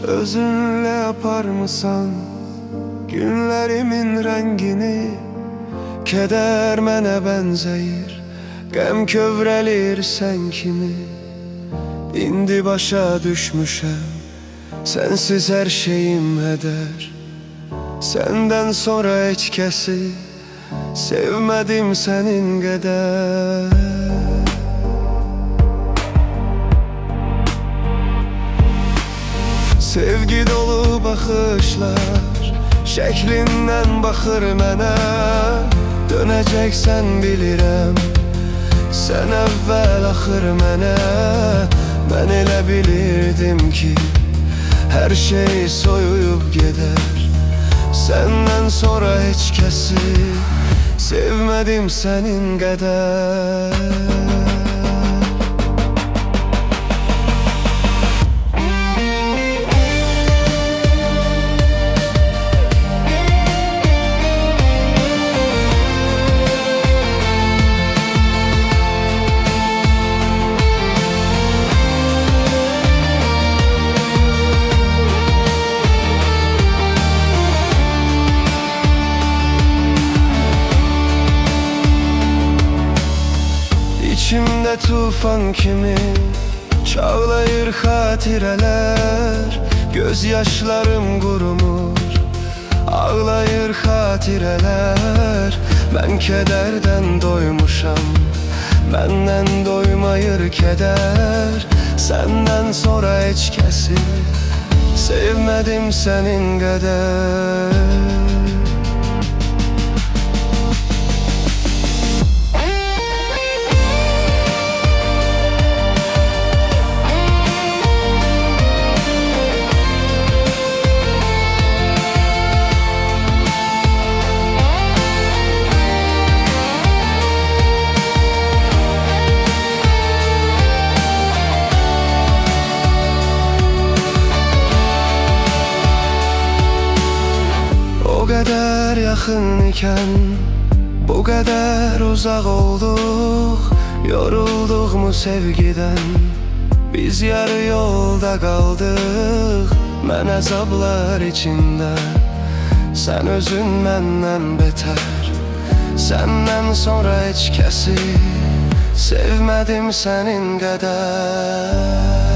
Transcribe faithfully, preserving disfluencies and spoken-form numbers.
Özünle yapar mısan günlerimin rengini? Keder mənə bənzəyir, qəm kövrəlir sən kimi. İndi başa düşmüşəm, sensiz her şeyim heder. Senden sonra heç kəsi sevmədim sənin qədər. Sevgi dolu baxışlar şəklindən baxır mənə. Dönəcəksən bilirəm, sən əvvəl axır mənə. Mən elə bilirdim ki her şey soyuyup gider. Senden sonra heç kəsi sevmədim sənin qədər. İçimdə tufan kimi çağlayır xatirələr. Göz yaşlarım qurumur, ağlayır xatirələr. Mən kədərdən doymuşam, məndən doymayır kədər. Səndən sonra heç kəsi sevmədim sənin qədər. Bu kadar yakın iken bu kadar uzak olduk. Yorulduk mu sevgiden, biz yarı yolda kaldık. Mən əzablar içində, sen özün məndən beter. Senden sonra heç kəsi sevmədim sənin qədər.